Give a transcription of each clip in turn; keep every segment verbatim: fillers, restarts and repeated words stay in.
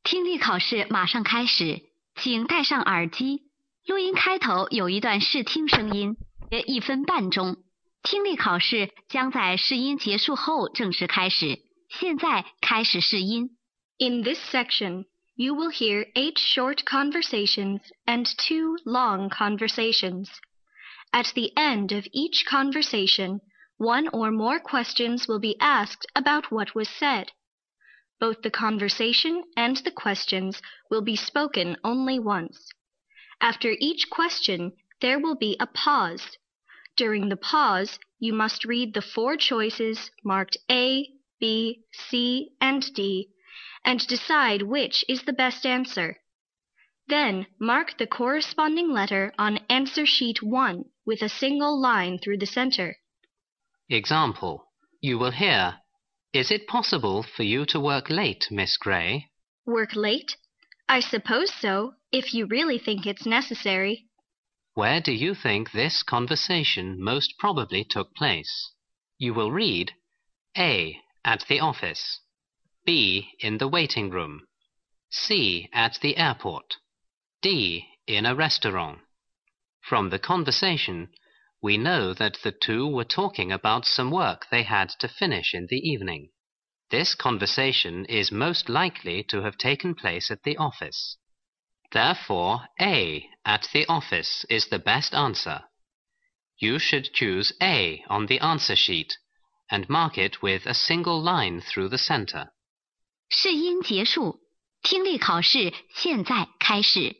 听力考试马上开始，请戴上耳机。录音开头有一段试听声音，约一分半钟。听力考试将在试音结束后正式开始。现在开始试音。 In this section, you will hear eight short conversations and two long conversations. At the end of each conversation, one or more questions will be asked about what was said. Both the conversation and the questions will be spoken only once. After each question, there will be a pause. During the pause, you must read the four choices marked A, B, C, and D, and decide which is the best answer. Then, mark the corresponding letter on answer sheet one with a single line through the center. Example. You will hear, "Is it possible for you to work late, Miss Gray?" Work late? I suppose so, if you really think it's necessary. Where do you think this conversation most probably took place? You will read, A. At the office, B. In the waiting room, C. At the airport, D. In a restaurant. From the conversation, we know that the two were talking about some work they had to finish in the evening. This conversation is most likely to have taken place at the office. Therefore, A. At the office is the best answer. You should choose A on the answer sheet and mark it with a single line through the center. 试音结束，听力考试现在开始。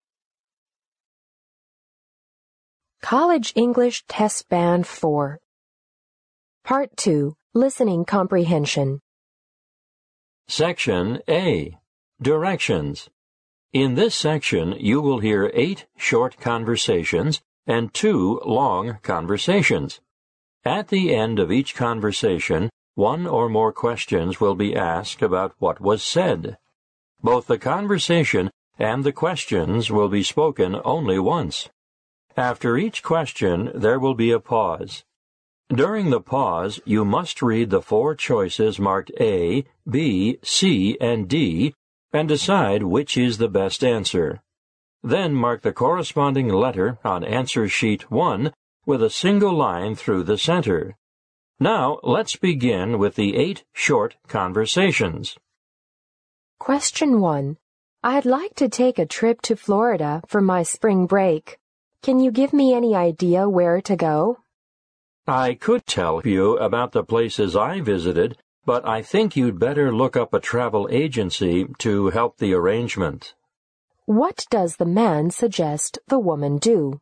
College English Test Band four. Part two, Listening Comprehension. Section A. Directions. In this section, you will hear eight short conversations and two long conversations. At the end of each conversation, one or more questions will be asked about what was said. Both the conversation and the questions will be spoken only once. After each question, there will be a pause. During the pause, you must read the four choices marked A, B, C, and D, and decide which is the best answer. Then mark the corresponding letter on answer sheet one with a single line through the center. Now, let's begin with the eight short conversations. Question one. I'd like to take a trip to Florida for my spring break. Can you give me any idea where to go? I could tell you about the places I visited, but I think you'd better look up a travel agency to help the arrangement. What does the man suggest the woman do?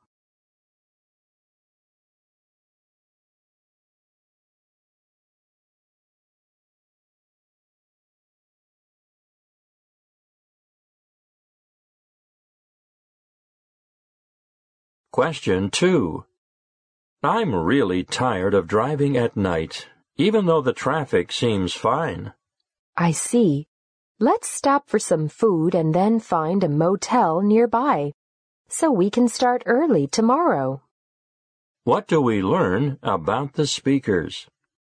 Question two. I'm really tired of driving at night, even though the traffic seems fine. I see. Let's stop for some food and then find a motel nearby, so we can start early tomorrow. What do we learn about the speakers?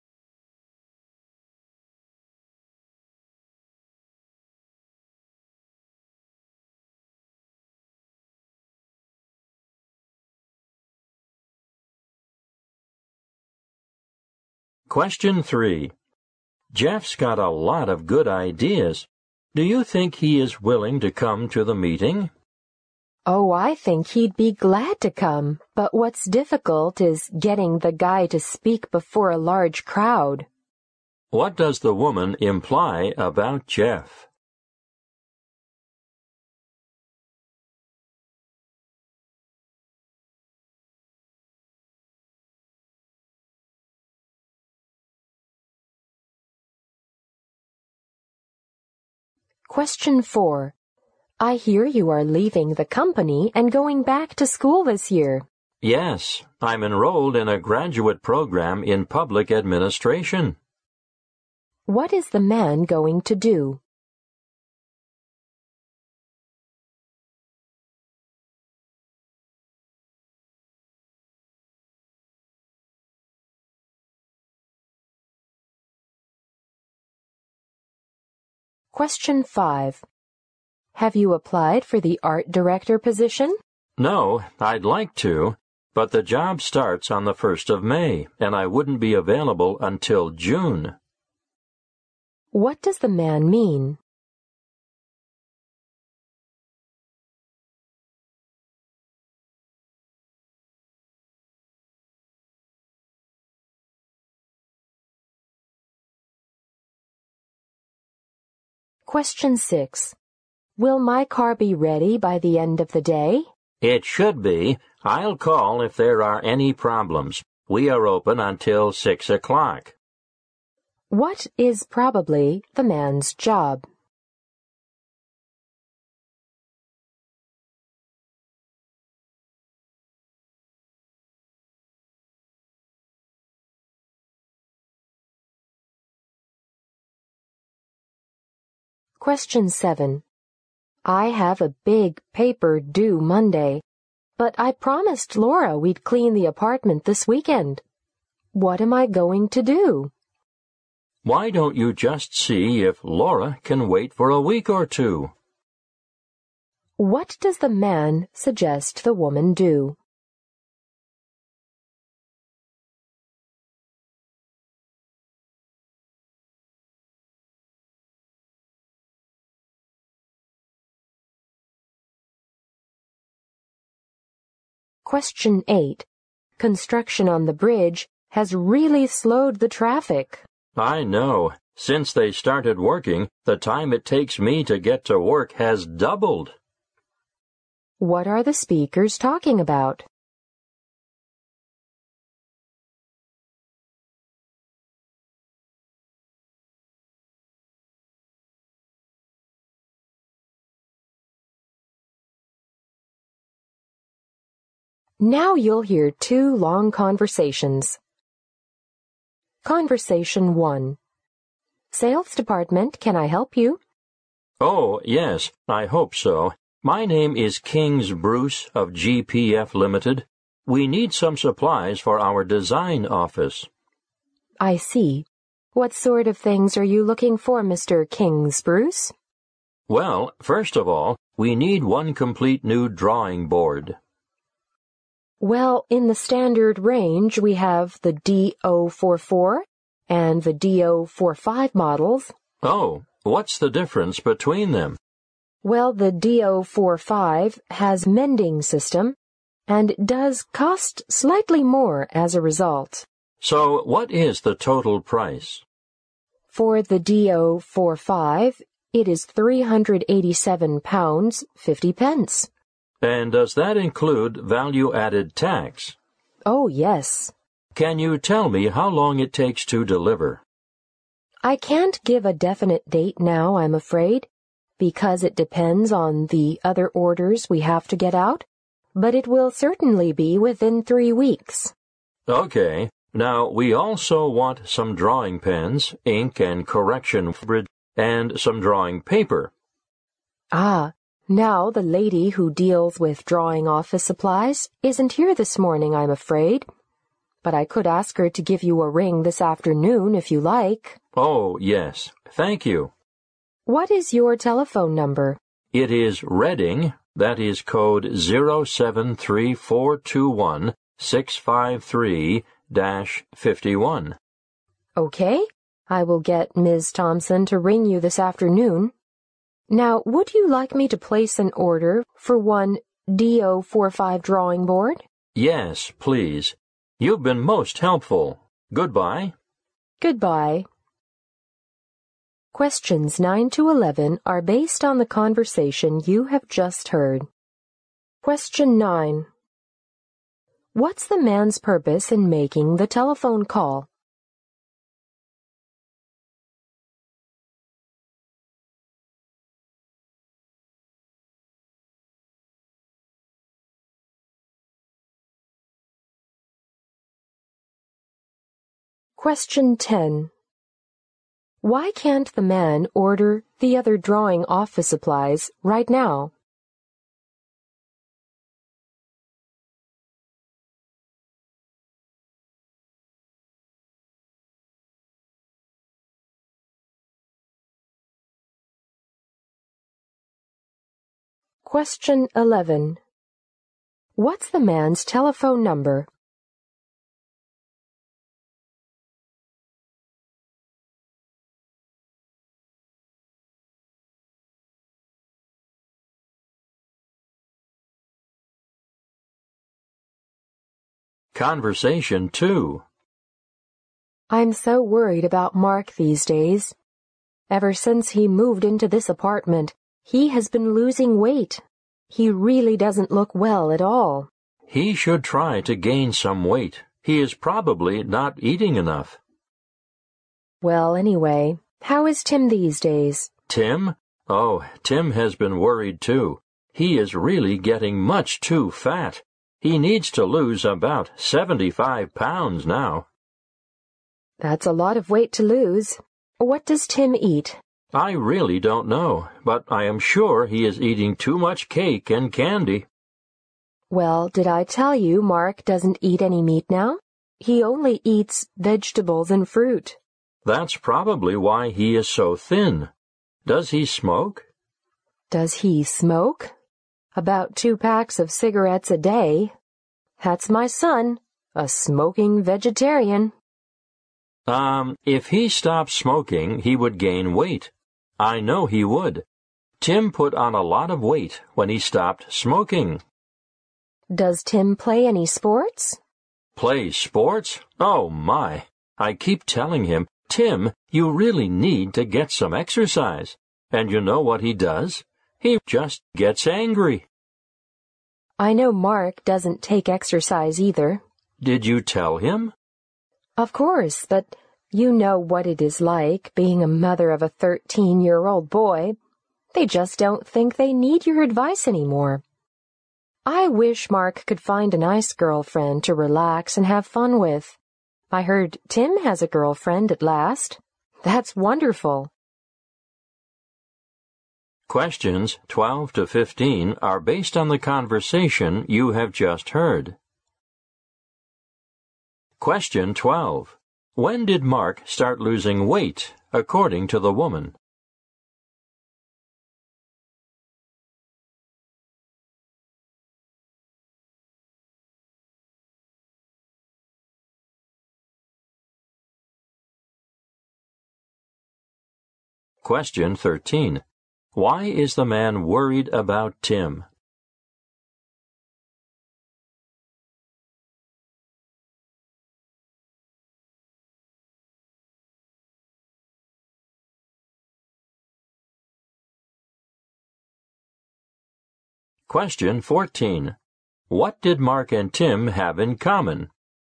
Question three. Jeff's got a lot of good ideas. Do you think he is willing to come to the meeting? Oh, I think he'd be glad to come, but what's difficult is getting the guy to speak before a large crowd. What does the woman imply about Jeff? Question four. I hear you are leaving the company and going back to school this year. Yes, I'm enrolled in a graduate program in public administration. What is the man going to do? Question five. Have you applied for the art director position? No, I'd like to, but the job starts on the first of May, and I wouldn't be available until June. What does the man mean? Question six. Will my car be ready by the end of the day? It should be. I'll call if there are any problems. We are open until six o'clock. What is probably the man's job? Question seven. I have a big paper due Monday, but I promised Laura we'd clean the apartment this weekend. What am I going to do? Why don't you just see if Laura can wait for a week or two? What does the man suggest the woman do? Question eight. Construction on the bridge has really slowed the traffic. I know. Since they started working, the time it takes me to get to work has doubled. What are the speakers talking about? Now you'll hear two long conversations. Conversation one. Sales department, can I help you? Oh, yes, I hope so. My name is Kings Bruce of G P F Limited. We need some supplies for our design office. I see. What sort of things are you looking for, Mister Kings Bruce? Well, first of all, we need one complete new drawing board. Well, in the standard range, we have the D zero four four and the D zero four five models. Oh, what's the difference between them? Well, the D zero four five has mending system and does cost slightly more as a result. So, what is the total price? For the D zero four five, it is three hundred eighty-seven pounds fifty pence. And does that include value-added tax? Oh, yes. Can you tell me how long it takes to deliver? I can't give a definite date now, I'm afraid, because it depends on the other orders we have to get out, but it will certainly be within three weeks. Okay. Now, we also want some drawing pens, ink and correction grid, and some drawing paper. Ah, now the lady who deals with drawing office supplies isn't here this morning, I'm afraid. But I could ask her to give you a ring this afternoon if you like. Oh, yes. Thank you. What is your telephone number? It is Reading. That is code zero seven three four two one six five three dash fifty-one. Okay, I will get Miz Thompson to ring you this afternoon. Now, would you like me to place an order for one D zero four five drawing board? Yes, please. You've been most helpful. Goodbye. Goodbye. Questions nine to eleven are based on the conversation you have just heard. Question nine. What's the man's purpose in making the telephone call? Question ten. Why can't the man order the other drawing office supplies right now? Question eleven. What's the man's telephone number? Conversation two. I'm so worried about Mark these days. Ever since he moved into this apartment, he has been losing weight. He really doesn't look well at all. He should try to gain some weight. He is probably not eating enough. Well, anyway, how is Tim these days? Tim? Oh, Tim has been worried too. He is really getting much too fat. He needs to lose about seventy-five pounds now. That's a lot of weight to lose. What does Tim eat? I really don't know, but I am sure he is eating too much cake and candy. Well, did I tell you Mark doesn't eat any meat now? He only eats vegetables and fruit. That's probably why he is so thin. Does he smoke? Does he smoke? About two packs of cigarettes a day. That's my son, a smoking vegetarian. Um, if he stopped smoking, he would gain weight. I know he would. Tim put on a lot of weight when he stopped smoking. Does Tim play any sports? Play sports? Oh, my. I keep telling him, Tim, you really need to get some exercise. And you know what he does? He just gets angry. I know Mark doesn't take exercise either. Did you tell him? Of course, but you know what it is like being a mother of a thirteen-year-old boy. They just don't think they need your advice anymore. I wish Mark could find a nice girlfriend to relax and have fun with. I heard Tim has a girlfriend at last. That's wonderful. Questions twelve to fifteen are based on the conversation you have just heard. Question twelve. When did Mark start losing weight, according to the woman? Question thirteen. Why is the man worried about Tim? Question fourteen. What did Mark and Tim have in common?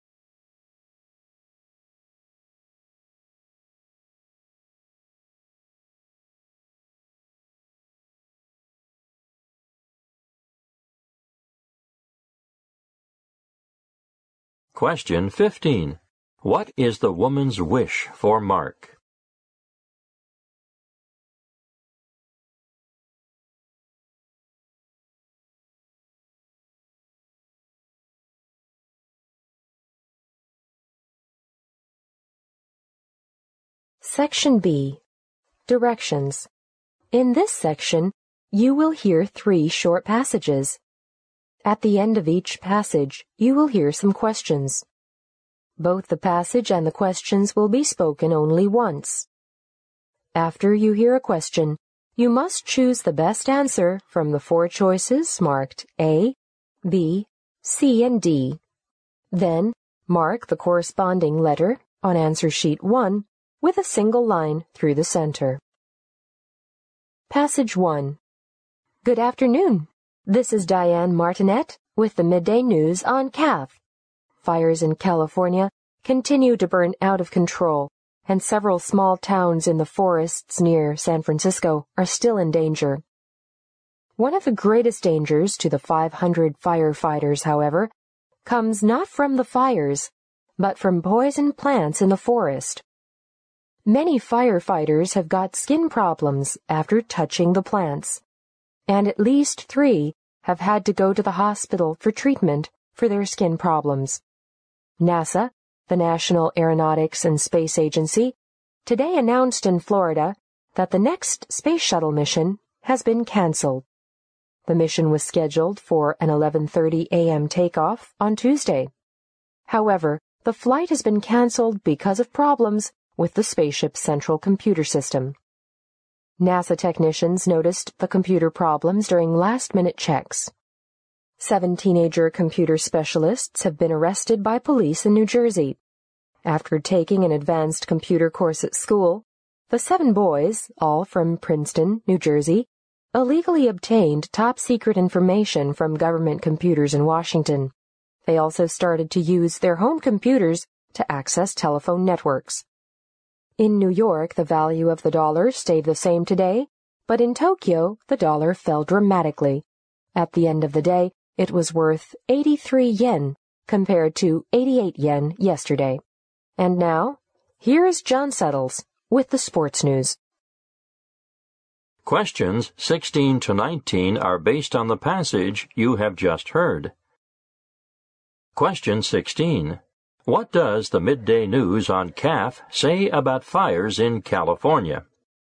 Question fifteen. What is the woman's wish for Mark? Section B. Directions. In this section, you will hear three short passages. At the end of each passage, you will hear some questions. Both the passage and the questions will be spoken only once. After you hear a question, you must choose the best answer from the four choices marked A, B, C, and D. Then, mark the corresponding letter on answer sheet one with a single line through the center. Passage one. Good afternoon. This is Diane Martinet with the Midday News on C A F. Fires in California continue to burn out of control, and several small towns in the forests near San Francisco are still in danger. One of the greatest dangers to the five hundred firefighters, however, comes not from the fires, but from poison plants in the forest. Many firefighters have got skin problems after touching the plants, and at least three have had to go to the hospital for treatment for their skin problems. NASA, the National Aeronautics and Space Agency, today announced in Florida that the next space shuttle mission has been canceled. The mission was scheduled for an eleven thirty a m takeoff on Tuesday. However, the flight has been canceled because of problems with the spaceship's central computer system. NASA technicians noticed the computer problems during last-minute checks. Seven teenager computer specialists have been arrested by police in New Jersey. After taking an advanced computer course at school, the seven boys, all from Princeton, New Jersey, illegally obtained top-secret information from government computers in Washington. They also started to use their home computers to access telephone networks. In New York, the value of the dollar stayed the same today, but in Tokyo, the dollar fell dramatically. At the end of the day, it was worth eighty-three yen, compared to eighty-eight yen yesterday. And now, here is John Settles with the sports news. Questions sixteen to nineteen are based on the passage you have just heard. Question sixteen. What does the midday news on C A F say about fires in California?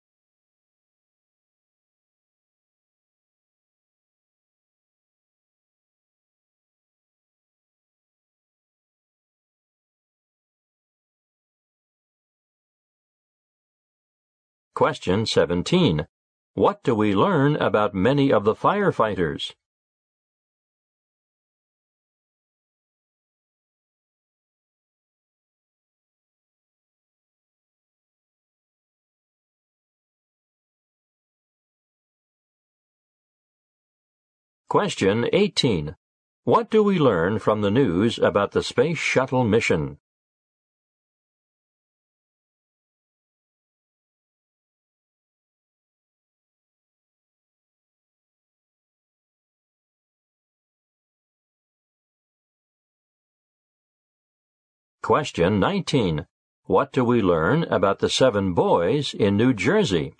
Question seventeen. What do we learn about many of the firefighters? Question eighteen. What do we learn from the news about the Space Shuttle mission? Question nineteen. What do we learn about the seven boys in New Jersey?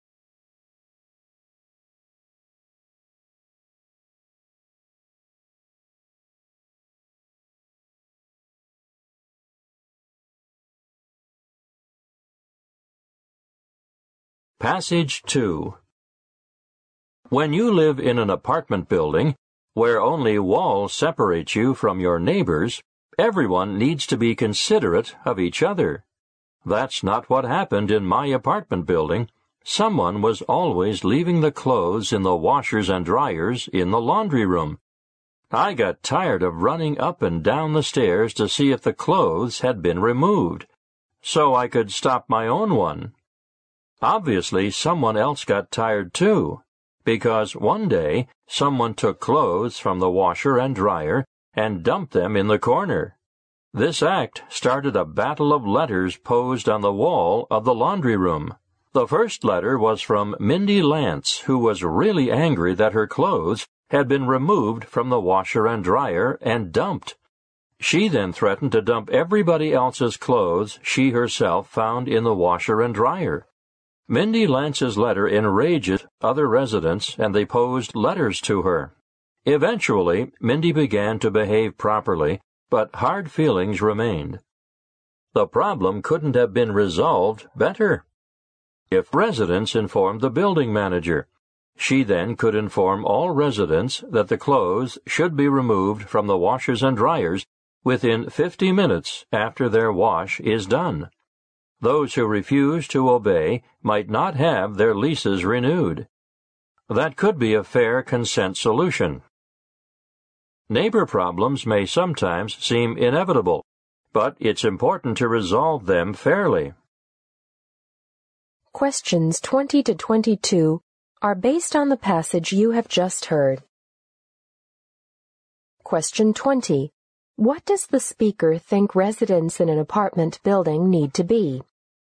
Passage two. When you live in an apartment building where only walls separate you from your neighbors, everyone needs to be considerate of each other. That's not what happened in my apartment building. Someone was always leaving the clothes in the washers and dryers in the laundry room. I got tired of running up and down the stairs to see if the clothes had been removed, so I could stop my own one. Obviously, someone else got tired too, because one day someone took clothes from the washer and dryer and dumped them in the corner. This act started a battle of letters posed on the wall of the laundry room. The first letter was from Mindy Lance, who was really angry that her clothes had been removed from the washer and dryer and dumped. She then threatened to dump everybody else's clothes she herself found in the washer and dryer. Mindy Lance's letter enraged other residents, and they posed letters to her. Eventually, Mindy began to behave properly, but hard feelings remained. The problem couldn't have been resolved better. If residents informed the building manager, she then could inform all residents that the clothes should be removed from the washers and dryers within fifty minutes after their wash is done. Those who refuse to obey might not have their leases renewed. That could be a fair consent solution. Neighbor problems may sometimes seem inevitable, but it's important to resolve them fairly. Questions twenty to twenty-two are based on the passage you have just heard. Question twenty. What does the speaker think residents in an apartment building need to be?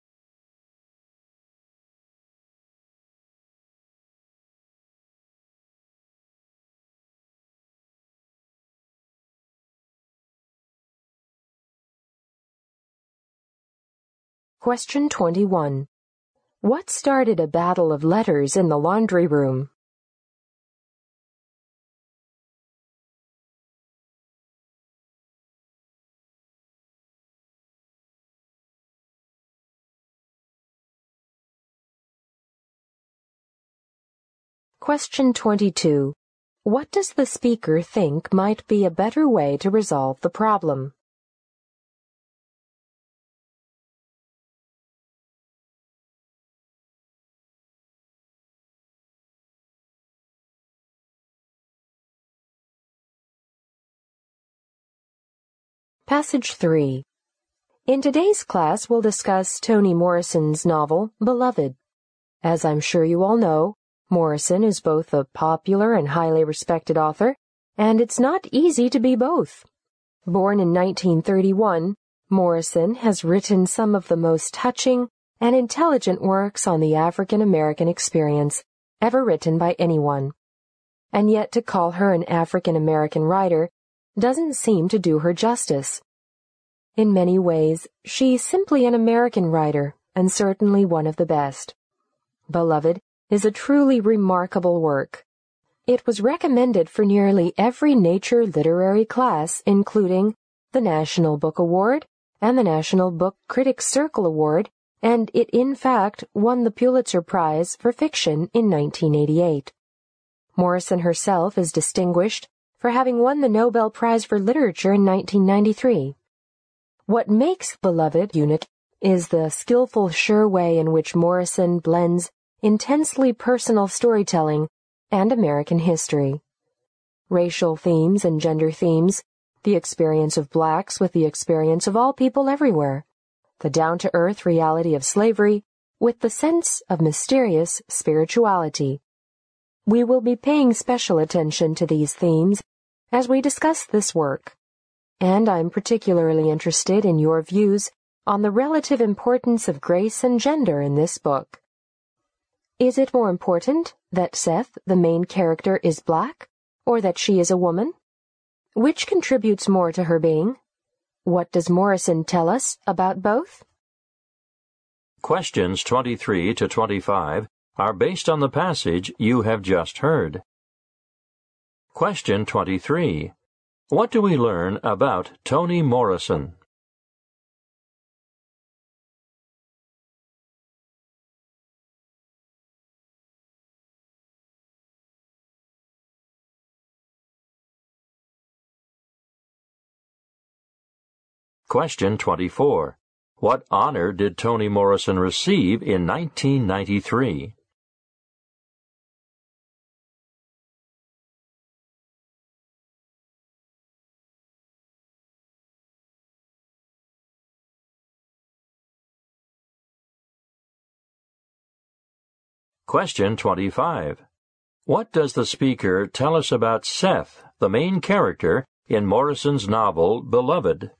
Question twenty-one. What started a battle of letters in the laundry room? Question twenty-two. What does the speaker think might be a better way to resolve the problem? Passage three. In today's class, we'll discuss Toni Morrison's novel, Beloved. As I'm sure you all know, Morrison is both a popular and highly respected author, and it's not easy to be both. Born in nineteen thirty-one, Morrison has written some of the most touching and intelligent works on the African American experience ever written by anyone. And yet to call her an African American writer doesn't seem to do her justice. In many ways, she's simply an American writer, and certainly one of the best. Beloved is a truly remarkable work. It was recommended for nearly every Nature literary class, including the National Book Award and the National Book Critics Circle Award, and it in fact won the Pulitzer Prize for Fiction in nineteen eighty-eight. Morrison herself is distinguished for having won the Nobel Prize for Literature in nineteen ninety-three. What makes Beloved unique is the skillful, sure way in which Morrison blends intensely personal storytelling and American history. Racial themes and gender themes, the experience of blacks with the experience of all people everywhere, the down-to-earth reality of slavery with the sense of mysterious spirituality. We will be paying special attention to these themes as we discuss this work, and I'm particularly interested in your views on the relative importance of grace and gender in this book. Is it more important that Seth, the main character, is black, or that she is a woman? Which contributes more to her being? What does Morrison tell us about both? Questions twenty-three to twenty-five are based on the passage you have just heard. Question twenty-three. What do we learn about Toni Morrison? Question twenty-four. What honor did Toni Morrison receive in nineteen ninety-three? Question twenty-five. What does the speaker tell us about Seth, the main character in Morrison's novel, Beloved?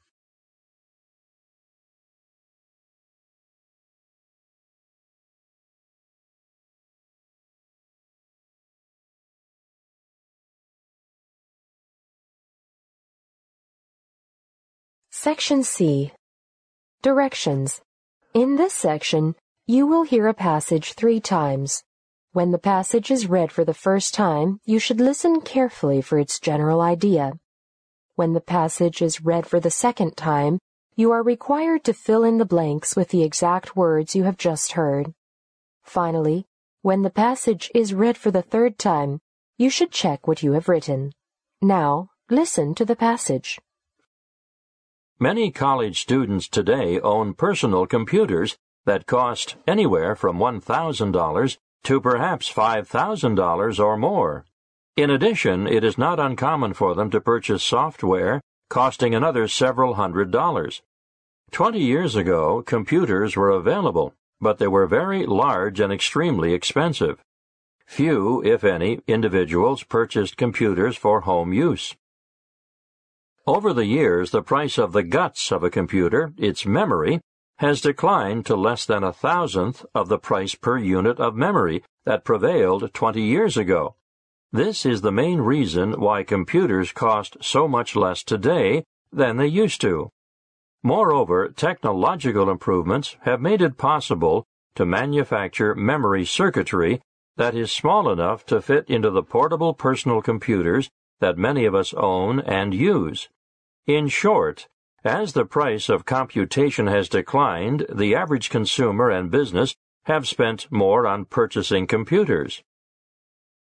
Section C. Directions. In this section, you will hear a passage three times. When the passage is read for the first time, you should listen carefully for its general idea. When the passage is read for the second time, you are required to fill in the blanks with the exact words you have just heard. Finally, when the passage is read for the third time, you should check what you have written. Now, listen to the passage. Many college students today own personal computers that cost anywhere from one thousand dollars to perhaps five thousand dollars or more. In addition, it is not uncommon for them to purchase software costing another several hundred dollars. Twenty years ago, computers were available, but they were very large and extremely expensive. Few, if any, individuals purchased computers for home use. Over the years, the price of the guts of a computer, its memory, has declined to less than a thousandth of the price per unit of memory that prevailed twenty years ago. This is the main reason why computers cost so much less today than they used to. Moreover, technological improvements have made it possible to manufacture memory circuitry that is small enough to fit into the portable personal computers that many of us own and use. In short, as the price of computation has declined, the average consumer and business have spent more on purchasing computers.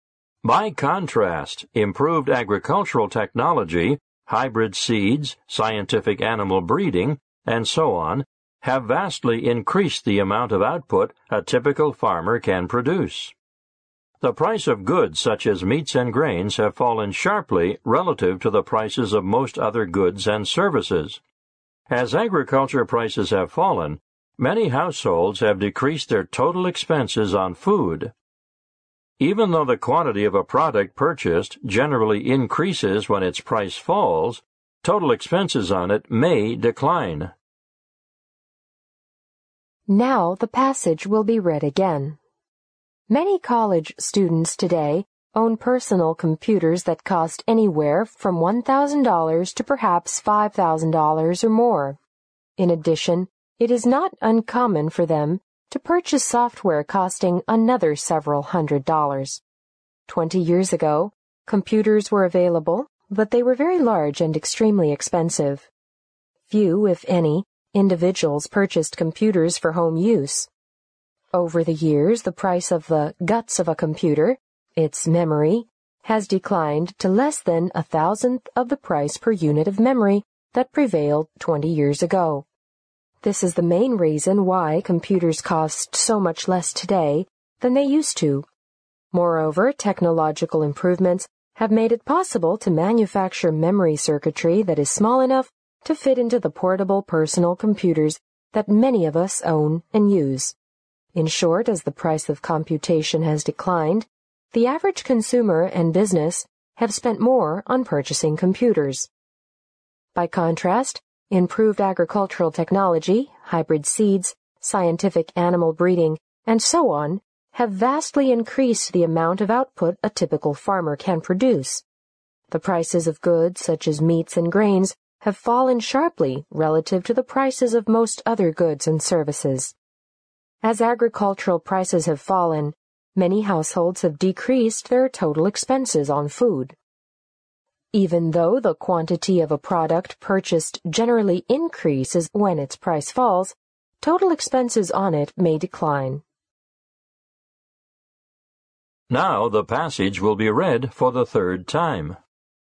By contrast, improved agricultural technology, hybrid seeds, scientific animal breeding, and so on, have vastly increased the amount of output a typical farmer can produce. The price of goods such as meats and grains have fallen sharply relative to the prices of most other goods and services. As agriculture prices have fallen, many households have decreased their total expenses on food. Even though the quantity of a product purchased generally increases when its price falls, total expenses on it may decline. Now the passage will be read again. Many college students today own personal computers that cost anywhere from one thousand dollars to perhaps five thousand dollars or more. In addition, it is not uncommon for them to purchase software costing another several hundred dollars. Twenty years ago, computers were available, but they were very large and extremely expensive. Few, if any, individuals purchased computers for home use. Over the years, the price of the guts of a computer, its memory, has declined to less than a thousandth of the price per unit of memory that prevailed twenty years ago. This is the main reason why computers cost so much less today than they used to. Moreover, technological improvements have made it possible to manufacture memory circuitry that is small enough to fit into the portable personal computers that many of us own and use. In short, as the price of computation has declined, the average consumer and business have spent more on purchasing computers. By contrast, improved agricultural technology, hybrid seeds, scientific animal breeding, and so on have vastly increased the amount of output a typical farmer can produce. The prices of goods such as meats and grains have fallen sharply relative to the prices of most other goods and services. As agricultural prices have fallen, many households have decreased their total expenses on food. Even though the quantity of a product purchased generally increases when its price falls, total expenses on it may decline. Now the passage will be read for the third time.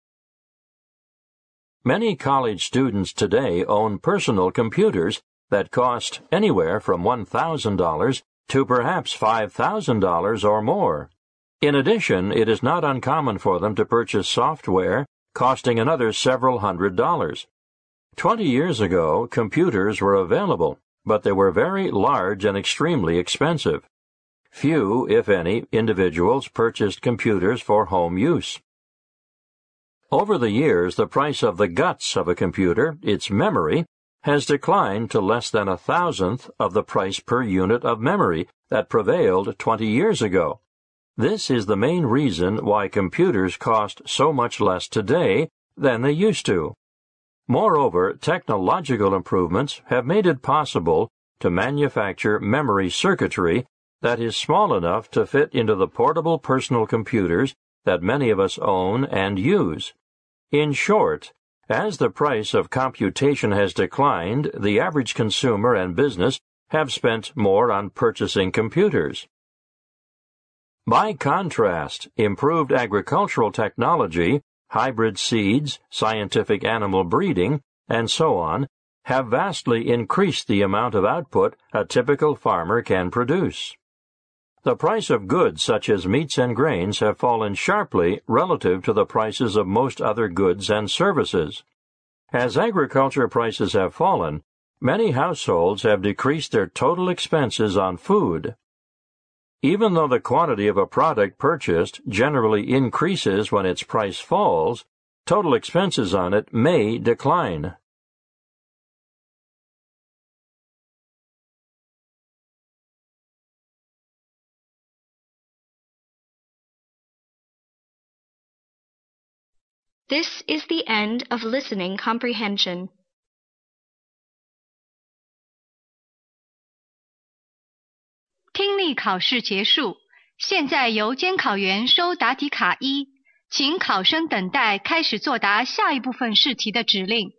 Many college students today own personal computers that cost anywhere from one thousand dollars to perhaps five thousand dollars or more. In addition, it is not uncommon for them to purchase software costing another several hundred dollars. Twenty years ago, computers were available, but they were very large and extremely expensive. Few, if any, individuals purchased computers for home use. Over the years, the price of the guts of a computer, its memory, has declined to less than a thousandth of the price per unit of memory that prevailed twenty years ago. This is the main reason why computers cost so much less today than they used to. Moreover, technological improvements have made it possible to manufacture memory circuitry that is small enough to fit into the portable personal computers that many of us own and use. In short, as the price of computation has declined, the average consumer and business have spent more on purchasing computers. By contrast, improved agricultural technology, hybrid seeds, scientific animal breeding, and so on, have vastly increased the amount of output a typical farmer can produce. The price of goods such as meats and grains have fallen sharply relative to the prices of most other goods and services. As agriculture prices have fallen, many households have decreased their total expenses on food. Even though the quantity of a product purchased generally increases when its price falls, total expenses on it may decline. This is the end of listening comprehension. 听力考试结束，现在由监考员收答题卡一，请考生等待开始作答下一部分试题的指令。